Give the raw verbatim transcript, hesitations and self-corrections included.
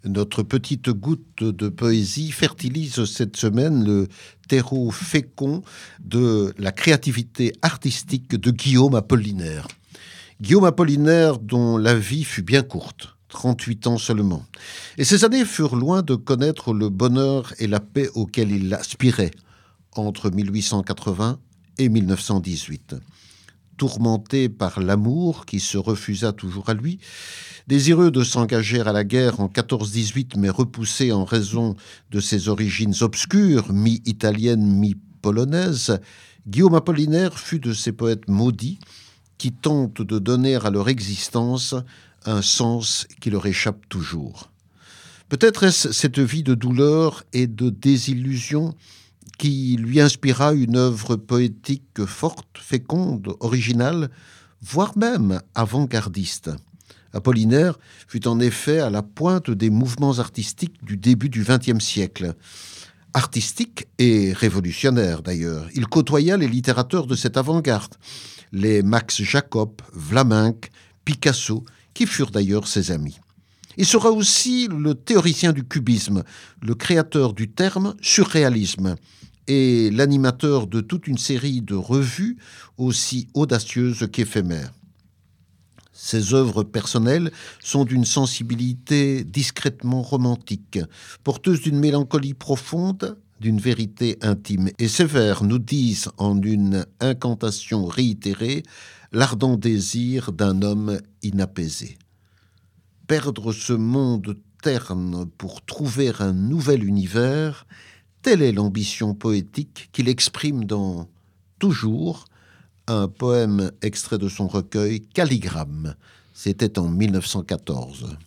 Notre petite goutte de poésie fertilise cette semaine le terreau fécond de la créativité artistique de Guillaume Apollinaire. Guillaume Apollinaire, dont la vie fut bien courte, trente-huit ans seulement. Et ces années furent loin de connaître le bonheur et la paix auxquels il aspirait entre mille huit cent quatre-vingts et mille neuf cent dix-huit. Tourmenté par l'amour qui se refusa toujours à lui, désireux de s'engager à la guerre en quatorze dix-huit, mais repoussé en raison de ses origines obscures, mi-italiennes, mi-polonaises, Guillaume Apollinaire fut de ces poètes maudits qui tentent de donner à leur existence un sens qui leur échappe toujours. Peut-être est-ce cette vie de douleur et de désillusion qui lui inspira une œuvre poétique forte, féconde, originale, voire même avant-gardiste. Apollinaire fut en effet à la pointe des mouvements artistiques du début du vingtième siècle. Artistique et révolutionnaire d'ailleurs. Il côtoya les littérateurs de cette avant-garde, les Max Jacob, Vlaminck, Picasso, qui furent d'ailleurs ses amis. Il sera aussi le théoricien du cubisme, le créateur du terme surréalisme et l'animateur de toute une série de revues aussi audacieuses qu'éphémères. Ses œuvres personnelles sont d'une sensibilité discrètement romantique, porteuses d'une mélancolie profonde, d'une vérité intime. Et ses vers nous disent en une incantation réitérée l'ardent désir d'un homme inapaisé. Perdre ce monde terne pour trouver un nouvel univers, telle est l'ambition poétique qu'il exprime dans Toujours, un poème extrait de son recueil Calligramme. C'était en mille neuf cent quatorze.